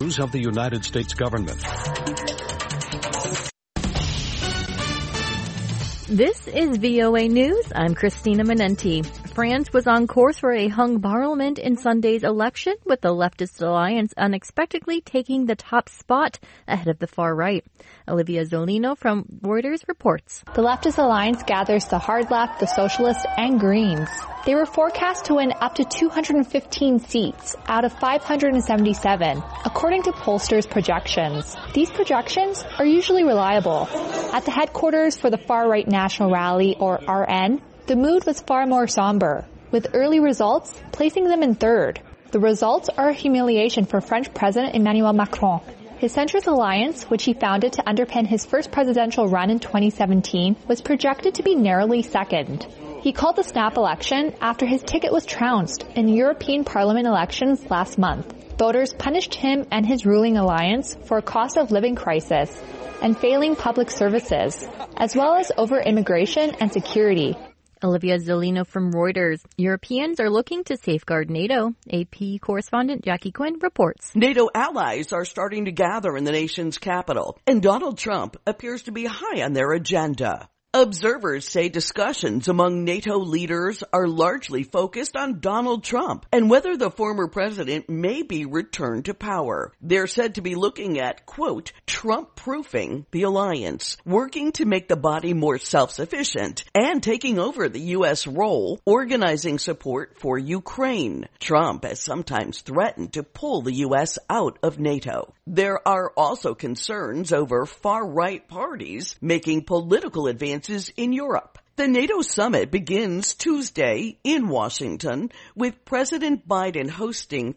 News of the United States government. This is VOA News. I'm Christina Manenti. France was on course for a hung parliament in Sunday's election, with the leftist alliance unexpectedly taking the top spot ahead of the far right. Olivia Zolino from Reuters reports. The leftist alliance gathers the hard left, the socialists, and Greens. They were forecast to win up to 215 seats out of 577, according to pollsters' projections. These projections are usually reliable. At the headquarters for the far-right National Rally, or RN, the mood was far more somber, with early results placing them in third. The results are a humiliation for French President Emmanuel Macron. His centrist alliance, which he founded to underpin his first presidential run in 2017, was projected to be narrowly second. He called the snap election after his ticket was trounced in European Parliament elections last month. Voters punished him and his ruling alliance for a cost of living crisis and failing public services, as well as over immigration and security. Olivia Zolino from Reuters. Europeans are looking to safeguard NATO. AP correspondent Jackie Quinn reports. NATO allies are starting to gather in the nation's capital, and Donald Trump appears to be high on their agenda. Observers say discussions among NATO leaders are largely focused on Donald Trump and whether the former president may be returned to power. They're said to be looking at, quote, Trump-proofing the alliance, working to make the body more self-sufficient, and taking over the U.S. role organizing support for Ukraine. Trump has sometimes threatened to pull the U.S. out of NATO. There are also concerns over far-right parties making political advances in Europe. The NATO summit begins Tuesday in Washington, with President Biden hosting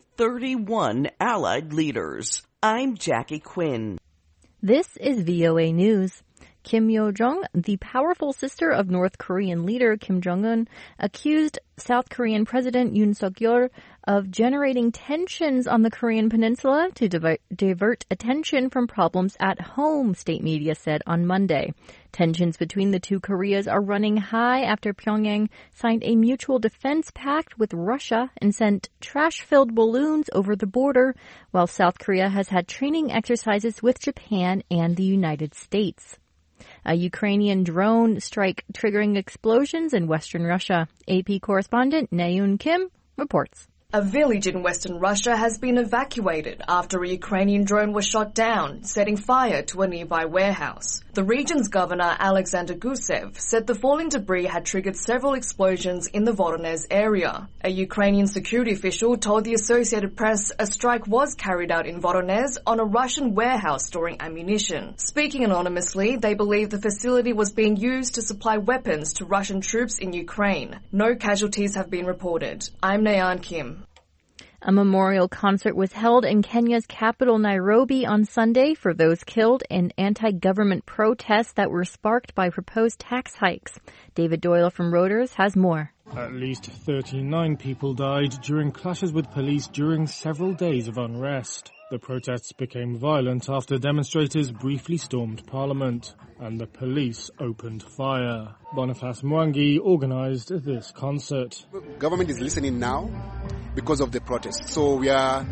31 allied leaders. I'm Jackie Quinn. This is VOA News. Kim Yo-jong, the powerful sister of North Korean leader Kim Jong-un, accused South Korean President Yoon Suk-yeol of generating tensions on the Korean peninsula to divert attention from problems at home, state media said on Monday. Tensions between the two Koreas are running high after Pyongyang signed a mutual defense pact with Russia and sent trash-filled balloons over the border, while South Korea has had training exercises with Japan and the United States. A Ukrainian drone strike triggering explosions in western Russia. AP correspondent Naeun Kim reports. A village in western Russia has been evacuated after a Ukrainian drone was shot down, setting fire to a nearby warehouse. The region's governor, Alexander Gusev, said the falling debris had triggered several explosions in the Voronezh area. A Ukrainian security official told the Associated Press a strike was carried out in Voronezh on a Russian warehouse storing ammunition. Speaking anonymously, they believe the facility was being used to supply weapons to Russian troops in Ukraine. No casualties have been reported. I'm Naeun Kim. A memorial concert was held in Kenya's capital, Nairobi, on Sunday for those killed in anti-government protests that were sparked by proposed tax hikes. David Doyle from Reuters has more. At least 39 people died during clashes with police during several days of unrest. The protests became violent after demonstrators briefly stormed Parliament and the police opened fire. Boniface Mwangi organized this concert. Government is listening now because of the protests. So we are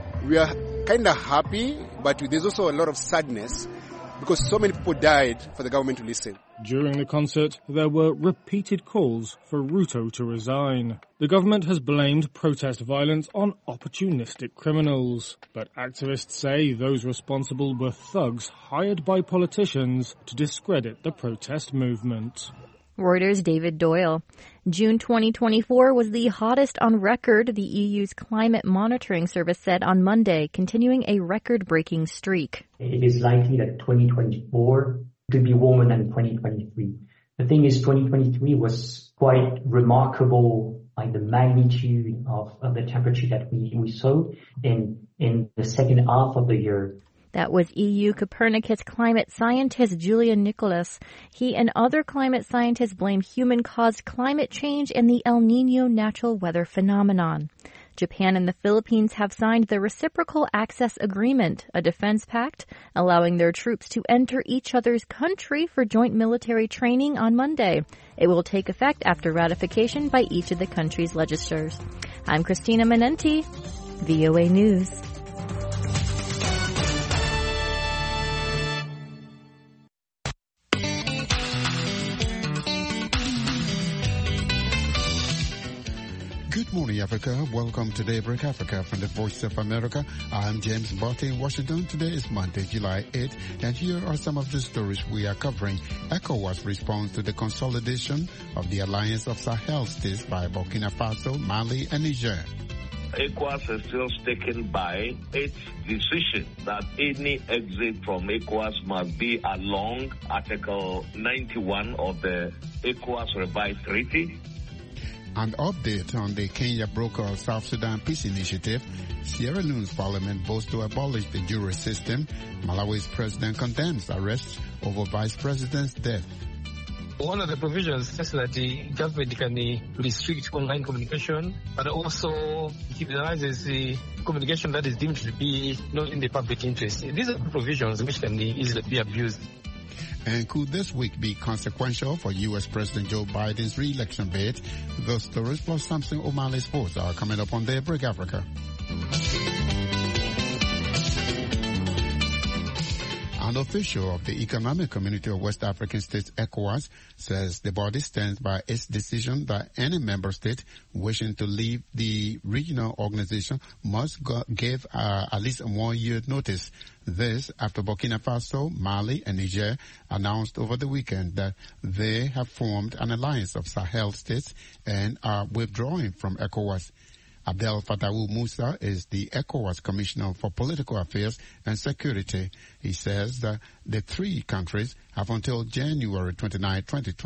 kind of happy, but there's also a lot of sadness because so many people died for the government to listen. During the concert, there were repeated calls for Ruto to resign. The government has blamed protest violence on opportunistic criminals, but activists say those responsible were thugs hired by politicians to discredit the protest movement. Reuters' David Doyle. June 2024 was the hottest on record, the EU's climate monitoring service said on Monday, continuing a record-breaking streak. It is likely that 2024 could be warmer than 2023. The thing is, 2023 was quite remarkable, like the magnitude of the temperature that we saw in the second half of the year. That was EU Copernicus climate scientist Julian Nicholas. He and other climate scientists blame human-caused climate change and the El Niño natural weather phenomenon. Japan and the Philippines have signed the Reciprocal Access Agreement, a defense pact allowing their troops to enter each other's country for joint military training on Monday. It will take effect after ratification by each of the country's legislatures. I'm Christina Manenti, VOA News. Good morning, Africa. Welcome to Daybreak Africa from the Voice of America. I'm James Barty in Washington. Today is Monday, July 8th, and here are some of the stories we are covering. ECOWAS responds to the consolidation of the Alliance of Sahel states by Burkina Faso, Mali, and Niger. ECOWAS is still sticking by its decision that any exit from ECOWAS must be along Article 91 of the ECOWAS Revised Treaty. An update on the Kenya broker South Sudan Peace Initiative. Sierra Leone's parliament votes to abolish the jury system. Malawi's president condemns arrests over vice president's death. One of the provisions is that the government can restrict online communication, but also criminalizes the communication that is deemed to be not in the public interest. These are provisions which can easily be abused. And could this week be consequential for U.S. President Joe Biden's re-election bid? Those stories plus Samson O'Malley Sports are coming up on Daybreak Africa. An official of the Economic Community of West African States, ECOWAS, says the body stands by its decision that any member state wishing to leave the regional organization must give at least a 1-year notice. This after Burkina Faso, Mali, and Niger announced over the weekend that they have formed an alliance of Sahel states and are withdrawing from ECOWAS. Abdel Fattah Musa is the ECOWAS Commissioner for Political Affairs and Security. He says that the three countries have until January 29,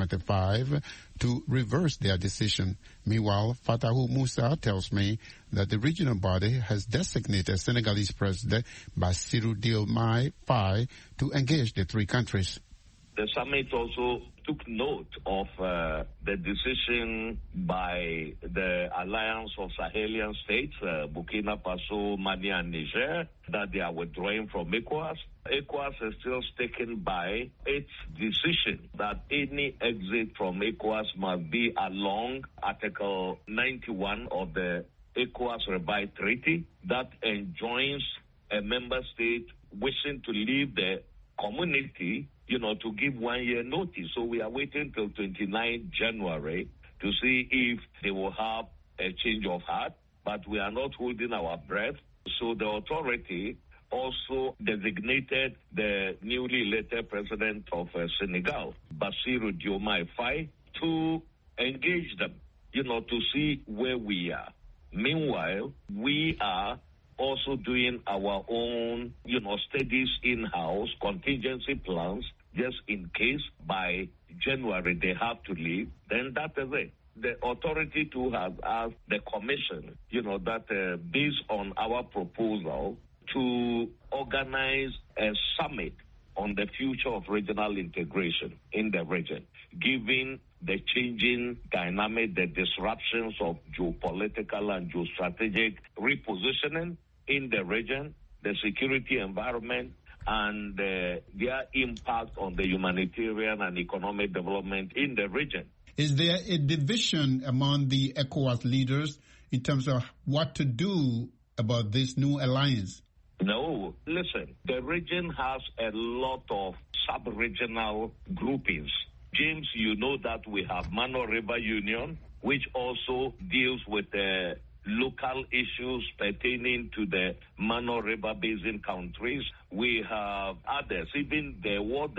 2025 to reverse their decision. Meanwhile, Fattah Musa tells me that the regional body has designated Senegalese President Bassirou Diomaye Faye to engage the three countries. The summit also took note of the decision by the Alliance of Sahelian States, Burkina Faso, Mali, and Niger, that they are withdrawing from ECOWAS. ECOWAS is still sticking by its decision that any exit from ECOWAS must be along Article 91 of the ECOWAS Revised Treaty that enjoins a member state wishing to leave the community to give 1-year notice. So we are waiting till 29 January to see if they will have a change of heart, but we are not holding our breath. So the authority also designated the newly elected president of Senegal, Bassirou Diomaye Faye, to engage them, to see where we are. Meanwhile, we are also doing our own, studies in-house, contingency plans, just in case by January they have to leave, then that is it. The authority too has asked the commission, that based on our proposal to organize a summit on the future of regional integration in the region, given the changing dynamic, the disruptions of geopolitical and geostrategic repositioning in the region, the security environment, and their impact on the humanitarian and economic development in the region. Is there a division among the ECOWAS leaders in terms of what to do about this new alliance? No. Listen, the region has a lot of sub-regional groupings. James, you know that we have Mano River Union, which also deals with the local issues pertaining to the Mano River Basin countries. We have others, even the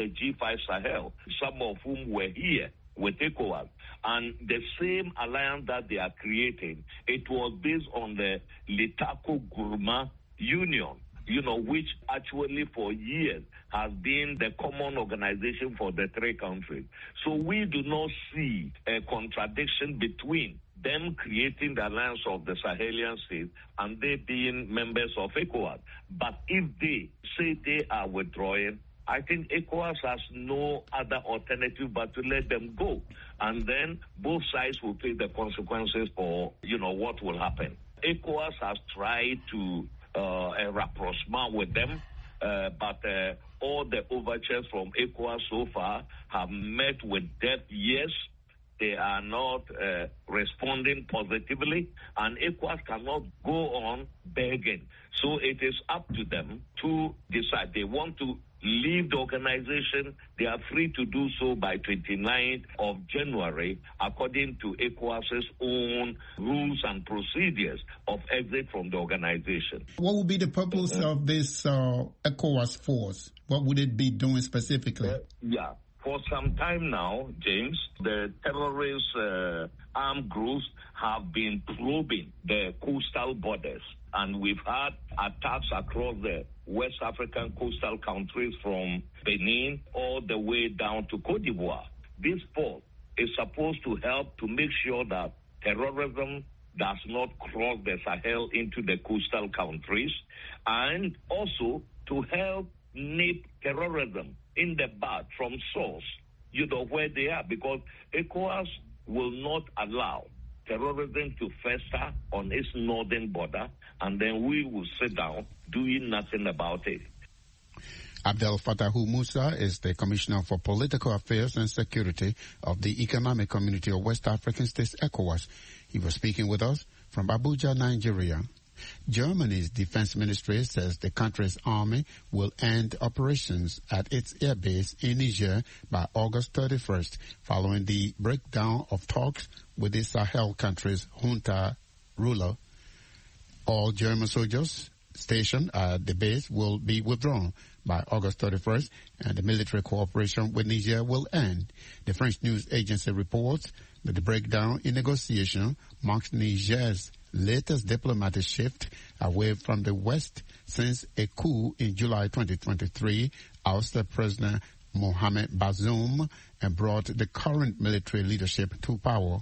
G5 Sahel, some of whom were here with ECOWAS. And the same alliance that they are creating, it was based on the Litako-Gourma Union, which actually for years has been the common organization for the three countries. So we do not see a contradiction between them creating the alliance of the Sahelian states and they being members of ECOWAS. But if they say they are withdrawing, I think ECOWAS has no other alternative but to let them go. And then both sides will pay the consequences for, what will happen. ECOWAS has tried to a rapprochement with them, but all the overtures from ECOWAS so far have met with deaf ears. They are not responding positively, and ECOWAS cannot go on begging. So it is up to them to decide. They want to leave the organization, they are free to do so by 29th of January, according to ECOWAS's own rules and procedures of exit from the organization. What would be the purpose of this ECOWAS force? What would it be doing specifically? For some time now, James, the terrorist armed groups have been probing the coastal borders, and we've had attacks across the West African coastal countries from Benin all the way down to Cote d'Ivoire. This force is supposed to help to make sure that terrorism does not cross the Sahel into the coastal countries, and also to help nip terrorism in the bud from source, where they are, because ECOWAS will not allow terrorism to fester on its northern border, and then we will sit down doing nothing about it. Abdel Fattah Musa is the Commissioner for Political Affairs and Security of the Economic Community of West African States, ECOWAS. He was speaking with us from Abuja, Nigeria. Germany's defense ministry says the country's army will end operations at its airbase in Niger by August 31st, following the breakdown of talks with the Sahel country's junta ruler. All German soldiers stationed at the base will be withdrawn by August 31st, and the military cooperation with Niger will end. The French news agency reports that the breakdown in negotiation marks Niger's latest diplomatic shift away from the West since a coup in July 2023 ousted President Mohamed Bazoum and brought the current military leadership to power.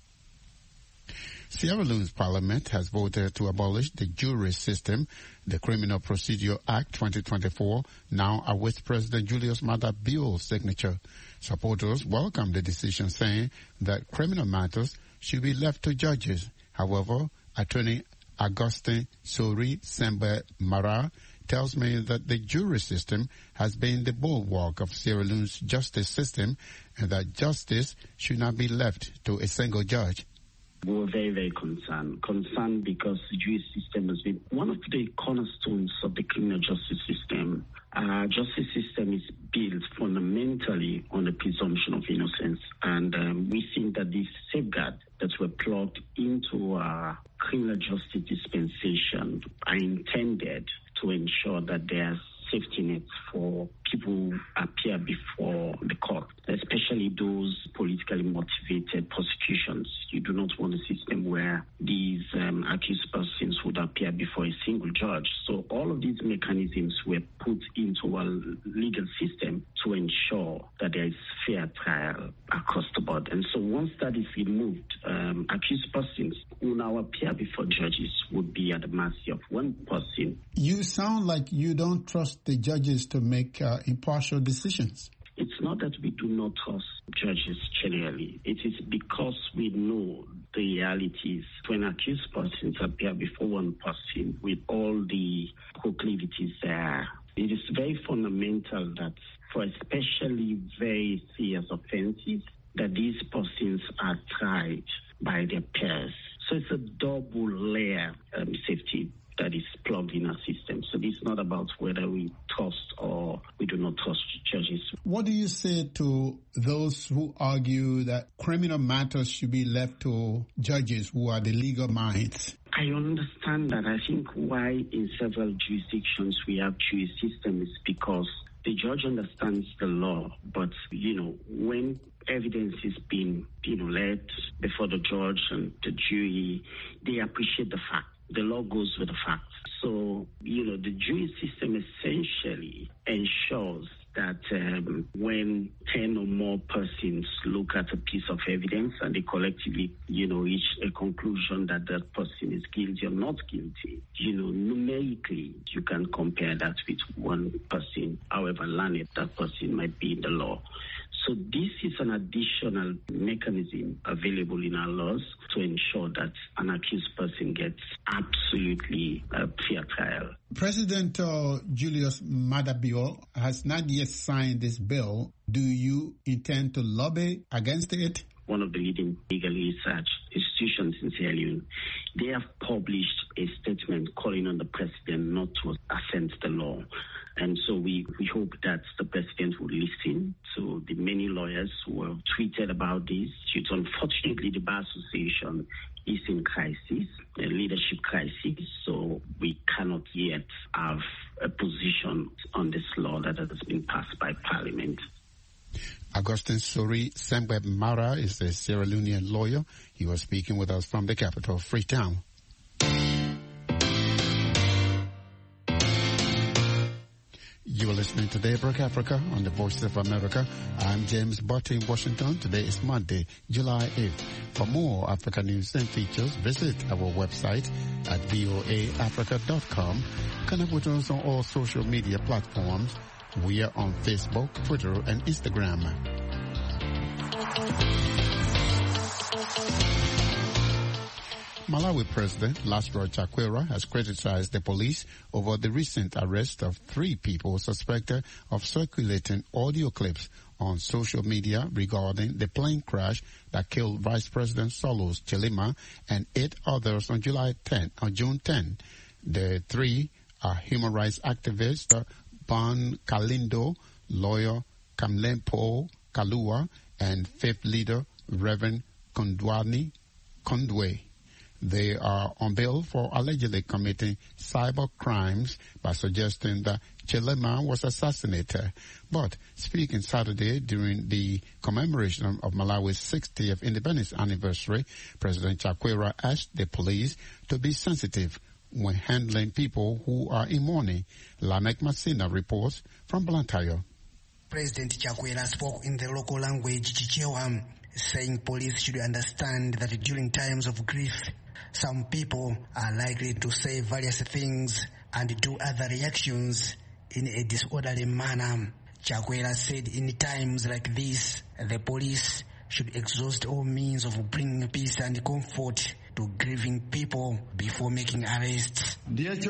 Sierra Leone's parliament has voted to abolish the jury system. The Criminal Procedure Act 2024 now awaits President Julius Maada Bio's signature. Supporters welcome the decision, saying that criminal matters should be left to judges. However, Attorney Augustin Sori Sembe Mara tells me that the jury system has been the bulwark of Sierra Leone's justice system and that justice should not be left to a single judge. We were very, very concerned because the jury system has been one of the cornerstones of the criminal justice system. Our justice system is built fundamentally on the presumption of innocence, and we think that these safeguards that were plugged into our criminal justice dispensation are intended to ensure that there's safety nets for people who appear before the court, especially those politically motivated prosecutions. You do not want a system where these accused persons would appear before a single judge. So all of these mechanisms were put into our legal system to ensure that there is fair trial across the board. And so once that is removed, accused persons who now appear before judges would be at the mercy of one person. You sound like you don't trust the judges to make impartial decisions. It's not that we do not trust judges generally. It is because we know the realities. When accused persons appear before one person with all the proclivities there, it is very fundamental that for especially very serious offenses, that these persons are tried by their peers. So it's a double layer safety that is plugged in our system. So this is not about whether we trust or we do not trust judges. What do you say to those who argue that criminal matters should be left to judges who are the legal minds? I understand that. I think why in several jurisdictions we have jury system is because the judge understands the law, but, when evidence is being, led before the judge and the jury, they appreciate the fact. The law goes with the facts. So, the jury system essentially ensures that when 10 or more persons look at a piece of evidence and they collectively, reach a conclusion that that person is guilty or not guilty, numerically, you can compare that with one person, however learned that person might be in the law. So this is an additional mechanism available in our laws to ensure that an accused person gets absolutely a fair trial. President Julius Maada Bio has not yet signed this bill. Do you intend to lobby against it? One of the leading legal research institutions in Sierra Leone, they have published a statement calling on the president not to assent the law. And so we hope that the president will listen to the many lawyers who have tweeted about this. It's unfortunately the Bar Association is in crisis, a leadership crisis, so we cannot yet have a position on this law that has been passed by Parliament. Augustine Suri Sembwe Mara is a Sierra Leonean lawyer. He was speaking with us from the capital, Freetown. You are listening to Daybreak Africa on the Voice of America. I'm James Butt in Washington. Today is Monday, July 8th. For more Africa news and features, visit our website at voaafrica.com. Connect with us on all social media platforms. We are on Facebook, Twitter, and Instagram. Malawi President Lasro Chakwera has criticized the police over the recent arrest of 3 people suspected of circulating audio clips on social media regarding the plane crash that killed Vice President Solos Chilima and 8 others on June 10. The 3 are human rights activists Ban Kalindo, lawyer Kamlempo Kalua, and faith leader Reverend Kondwe. They are on bail for allegedly committing cyber crimes by suggesting that Chilema was assassinated. But speaking Saturday during the commemoration of Malawi's 60th independence anniversary, President Chakwera asked the police to be sensitive when handling people who are in mourning. Lamek Masina reports from Blantyre. President Chakwera spoke in the local language Chichewa, saying police should understand that during times of grief, some people are likely to say various things and do other reactions in a disorderly manner. Chakwera said in times like this, the police should exhaust all means of bringing peace and comfort to grieving people before making arrests. He says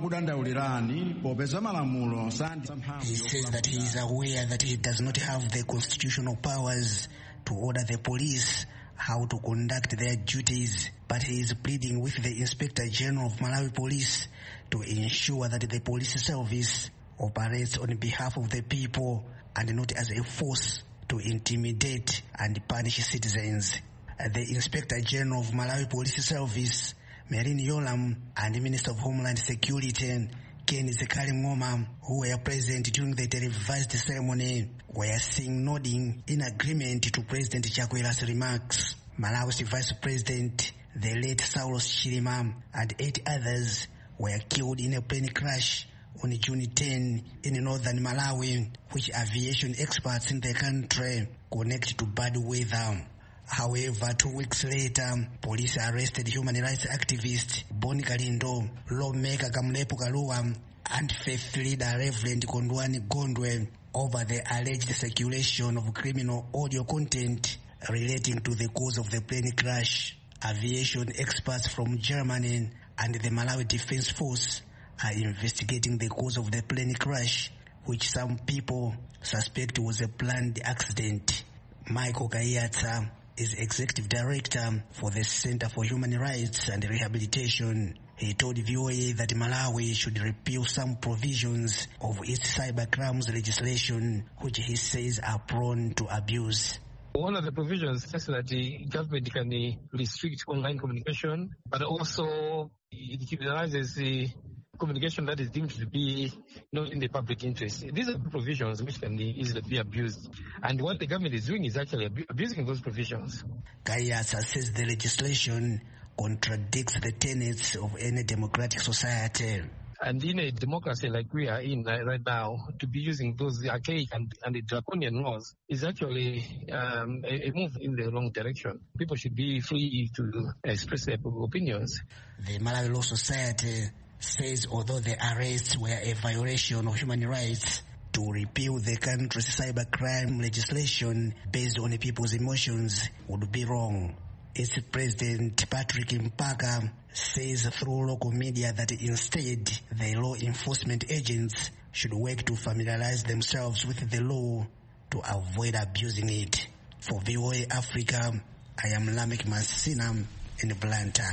that he is aware that he does not have the constitutional powers to order the police how to conduct their duties, but he is pleading with the Inspector General of Malawi Police to ensure that the police service operates on behalf of the people and not as a force to intimidate and punish citizens. The Inspector General of Malawi Police Service, Merin Yolam, and the Minister of Homeland Security, Ken Zekari Ngoma, who were present during the televised ceremony, were seen nodding in agreement to President Chakwera's remarks. Malawi's Vice President, the late Saulos Chilima, and 8 others were killed in a plane crash on June 10 in northern Malawi, which aviation experts in the country connect to bad weather. However, 2 weeks later, police arrested human rights activist Boni Kalindo, lawmaker Kamlepo Kalua, and faith leader Reverend Kondwani Gondwe over the alleged circulation of criminal audio content relating to the cause of the plane crash. Aviation experts from Germany and the Malawi Defense Force are investigating the cause of the plane crash, which some people suspect was a planned accident. Michael Kayatsa is Executive Director for the Center for Human Rights and Rehabilitation. He told VOA that Malawi should repeal some provisions of its cybercrimes legislation, which he says are prone to abuse. One of the provisions is that the government can restrict online communication, but also it criminalizes the communication that is deemed to be not in the public interest. These are provisions which can easily be abused. And what the government is doing is actually abusing those provisions. Kayasa says the legislation contradicts the tenets of any democratic society. And in a democracy like we are in right now, to be using those archaic and the draconian laws is actually a move in the wrong direction. People should be free to express their opinions. The Malawi Law Society says although the arrests were a violation of human rights, to repeal the country's cybercrime legislation based on people's emotions would be wrong. Its President Patrick Mpaka says through local media that instead the law enforcement agents should work to familiarize themselves with the law to avoid abusing it. For VOA Africa, I am Lamek Masina in Blantyre.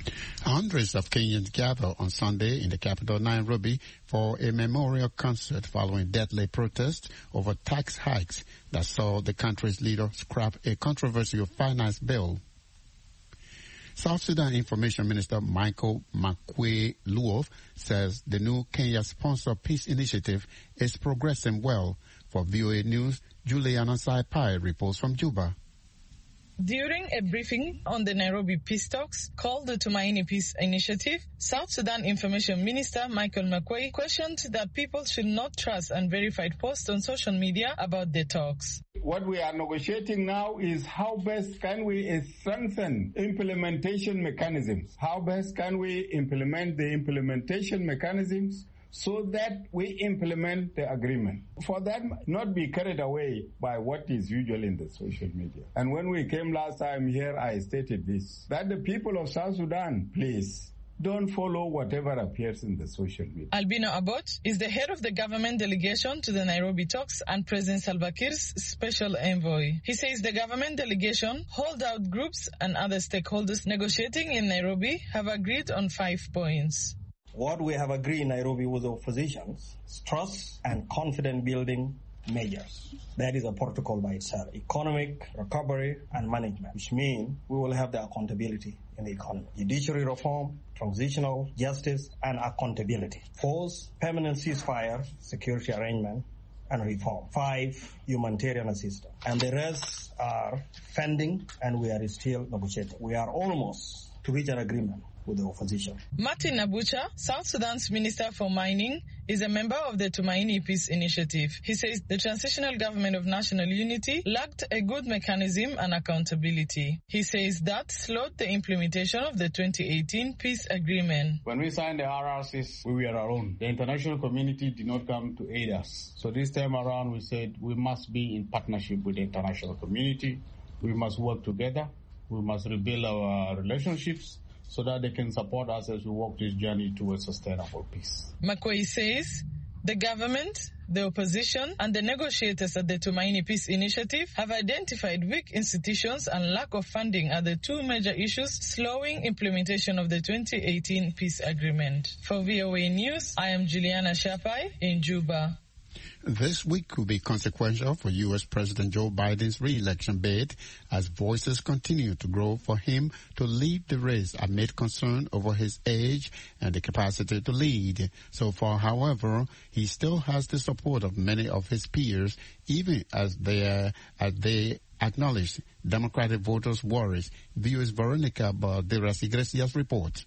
Hundreds of Kenyans gather on Sunday in the capital Nairobi for a memorial concert following deadly protests over tax hikes that saw the country's leader scrap a controversial finance bill. South Sudan Information Minister Michael Makwei Luof says the new Kenya-sponsored peace initiative is progressing well. For VOA News, Juliana Saipai reports from Juba. During a briefing on the Nairobi peace talks called the Tumaini Peace Initiative, South Sudan Information Minister Michael Makwei questioned that people should not trust unverified posts on social media about the talks. What we are negotiating now is how best can we strengthen implementation mechanisms? How best can we implement the implementation mechanisms so that we implement the agreement? For that, not be carried away by what is usual in the social media. And when we came last time here, I stated this, that the people of South Sudan, please, don't follow whatever appears in the social media. Albino Abbott is the head of the government delegation to the Nairobi talks and President Salva Kiir's special envoy. He says the government delegation, holdout groups and other stakeholders negotiating in Nairobi have agreed on 5 points. What we have agreed in Nairobi with the oppositions is trust and confidence building measures. That is a protocol by itself. Economic recovery and management, which means we will have the accountability in the economy. Judiciary reform, transitional justice, and accountability. 4, permanent ceasefire, security arrangement, and reform. 5, humanitarian assistance. And the rest are funding, and we are still negotiating. We are almost to reach an agreement with the opposition. Martin Nabucha, South Sudan's Minister for Mining, is a member of the Tumaini Peace Initiative. He says the transitional government of national unity lacked a good mechanism and accountability. He says that slowed the implementation of the 2018 peace agreement. When we signed the RRCs, we were alone. The international community did not come to aid us. So this time around, we said we must be in partnership with the international community. We must work together. We must rebuild our relationships so that they can support us as we walk this journey towards sustainable peace. Makwei says the government, the opposition, and the negotiators at the Tumaini Peace Initiative have identified weak institutions and lack of funding are the 2 major issues slowing implementation of the 2018 peace agreement. For VOA News, I am Juliana Shapai in Juba. This week will be consequential for U.S. President Joe Biden's re-election bid as voices continue to grow for him to lead the race amid concern over his age and the capacity to lead. So far, however, he still has the support of many of his peers, even as they acknowledge Democratic voters' worries. VOA's Veronica Balderas Iglesias reports.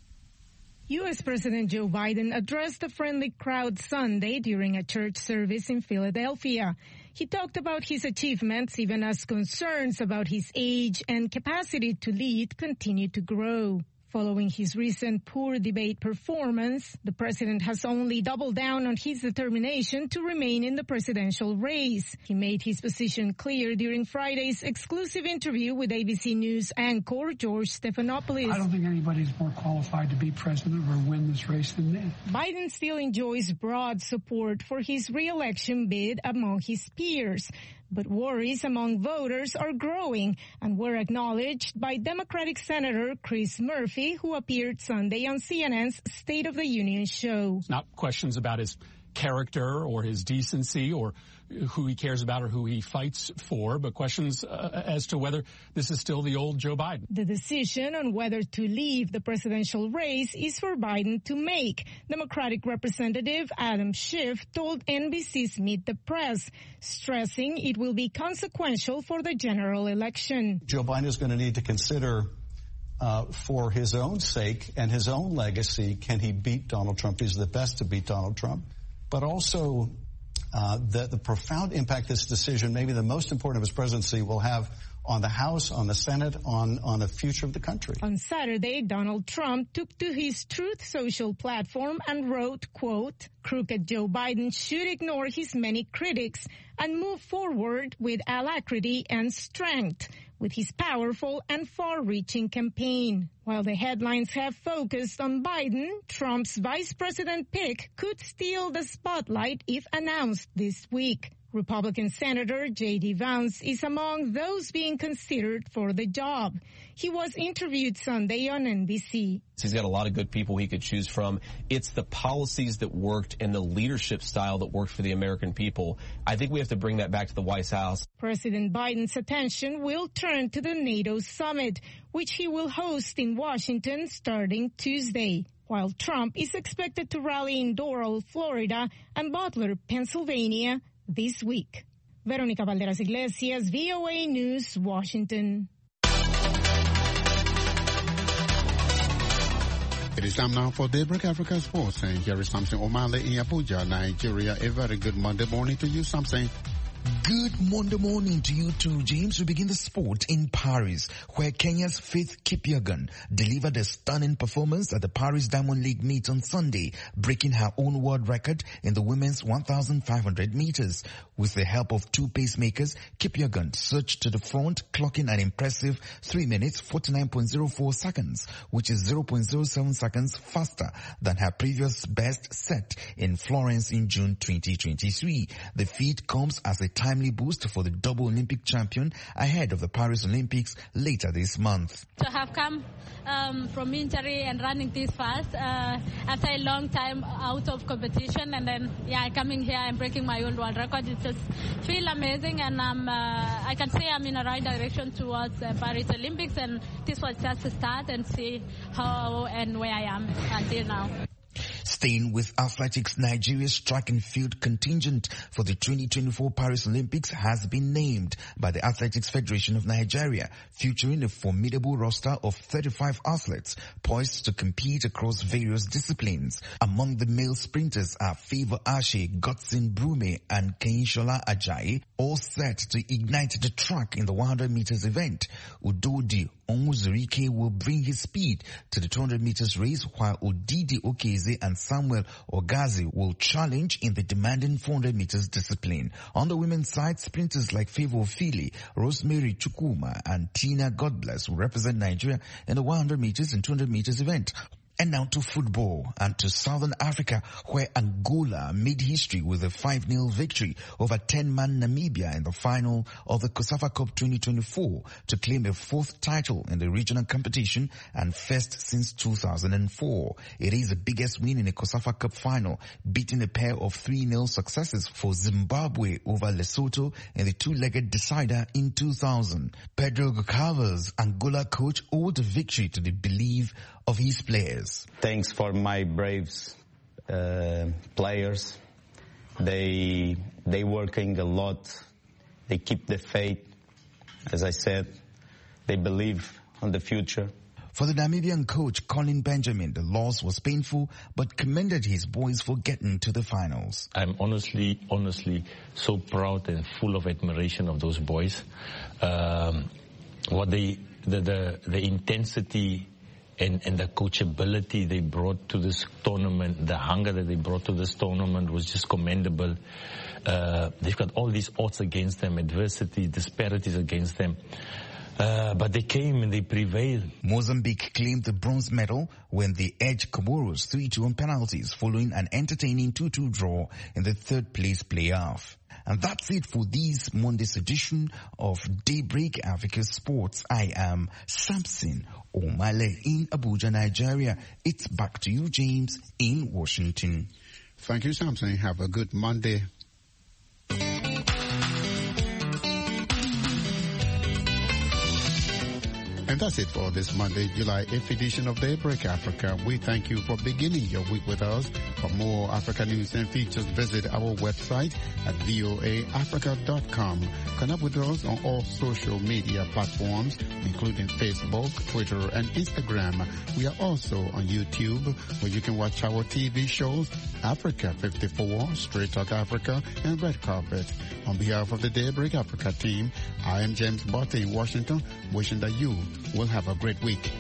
U.S. President Joe Biden addressed a friendly crowd Sunday during a church service in Philadelphia. He talked about his achievements even as concerns about his age and capacity to lead continue to grow. Following his recent poor debate performance, the president has only doubled down on his determination to remain in the presidential race. He made his position clear during Friday's exclusive interview with ABC News anchor George Stephanopoulos. I don't think anybody's more qualified to be president or win this race than me. Biden still enjoys broad support for his re-election bid among his peers. But worries among voters are growing and were acknowledged by Democratic Senator Chris Murphy, who appeared Sunday on CNN's State of the Union show. Not questions about his character or his decency or who he cares about or who he fights for, but questions as to whether this is still the old Joe Biden. The decision on whether to leave the presidential race is for Biden to make. Democratic Representative Adam Schiff told NBC's Meet the Press, stressing it will be consequential for the general election. Joe Biden is going to need to consider for his own sake and his own legacy, can he beat Donald Trump? He's the best to beat Donald Trump. But also the profound impact this decision, maybe the most important of his presidency, will have on the House, on the Senate, on the future of the country. On Saturday, Donald Trump took to his Truth Social platform and wrote, quote, "Crooked Joe Biden should ignore his many critics and move forward with alacrity and strength with his powerful and far-reaching campaign." While the headlines have focused on Biden, Trump's vice president pick could steal the spotlight if announced this week. Republican Senator J.D. Vance is among those being considered for the job. He was interviewed Sunday on NBC. He's got a lot of good people he could choose from. It's the policies that worked and the leadership style that worked for the American people. I think we have to bring that back to the White House. President Biden's attention will turn to the NATO summit, which he will host in Washington starting Tuesday, while Trump is expected to rally in Doral, Florida, and Butler, Pennsylvania, this week. Veronica Valderas Iglesias, VOA News, Washington. It is time now for Daybreak Africa Sports, and here is Samson Omale in Abuja, Nigeria. A very good Monday morning to you, Samson. Good Monday morning to you too, James. We begin the sport in Paris, where Kenya's Faith Kipyegon delivered a stunning performance at the Paris Diamond League meet on Sunday, breaking her own world record in the women's 1,500 meters. With the help of two pacemakers, Kipyegon surged to the front, clocking an impressive 3 minutes 49.04 seconds, which is 0.07 seconds faster than her previous best set in Florence in June 2023. The feat comes as a timely boost for the double Olympic champion ahead of the Paris Olympics later this month. To have come from injury and running this fast after a long time out of competition, and then coming here and breaking my own world record, it just feel amazing, and I can say I'm in the right direction towards Paris Olympics, and this was just a start, and see how and where I am until now. Staying with athletics, Nigeria's track and field contingent for the 2024 Paris Olympics has been named by the Athletics Federation of Nigeria, featuring a formidable roster of 35 athletes poised to compete across various disciplines. Among the male sprinters are Favor Ashe, Godson Brume, and Keinshola Ajayi, all set to ignite the track in the 100 meters event. Udodi Onwuzurike will bring his speed to the 200 meters race, while Odidi Okeze and Samuel Ogazi will challenge in the demanding 400 meters discipline. On the women's side, sprinters like Favor Ofili, Rosemary Chukwuma, and Tina Godbless will represent Nigeria in the 100 meters and 200 meters event. And now to football and to Southern Africa, where Angola made history with a 5-0 victory over 10-man Namibia in the final of the COSAFA Cup 2024 to claim a fourth title in the regional competition and first since 2004. It is the biggest win in a COSAFA Cup final, beating a pair of 3-0 successes for Zimbabwe over Lesotho in the two-legged decider in 2000. Pedro Goncalves, Angola coach, owed the victory to the belief of his players. Thanks for my Braves players. They working a lot. They keep the faith. As I said, they believe on the future. For the Namibian coach Colin Benjamin, the loss was painful, but commended his boys for getting to the finals. I'm honestly so proud and full of admiration of those boys. What the intensity and the coachability they brought to this tournament, the hunger that they brought to this tournament was just commendable. They've got all these odds against them, adversity, disparities against them. But they came and they prevailed. Mozambique claimed the bronze medal when they edged Comoros 3-2 on penalties following an entertaining 2-2 draw in the third place playoff. And that's it for this Monday's edition of Daybreak Africa Sports. I am Samson Omale in Abuja, Nigeria. It's back to you, James, in Washington. Thank you, Samson. Have a good Monday. And that's it for this Monday, July 8th edition of Daybreak Africa. We thank you for beginning your week with us. For more Africa news and features, visit our website at voaafrica.com. Connect with us on all social media platforms, including Facebook, Twitter, and Instagram. We are also on YouTube, where you can watch our TV shows, Africa 54, Straight Talk Africa, and Red Carpet. On behalf of the Daybreak Africa team, I am James Botte in Washington, wishing that you will have a great week.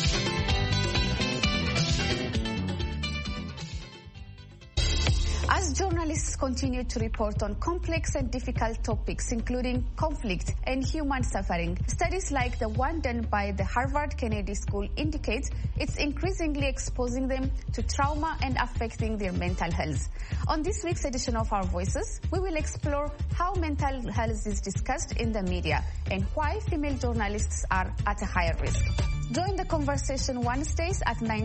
As As journalists continue to report on complex and difficult topics, including conflict and human suffering, studies like the one done by the Harvard Kennedy School indicate it's increasingly exposing them to trauma and affecting their mental health. On this week's edition of Our Voices, we will explore how mental health is discussed in the media and why female journalists are at a higher risk. Join the conversation Wednesdays at 9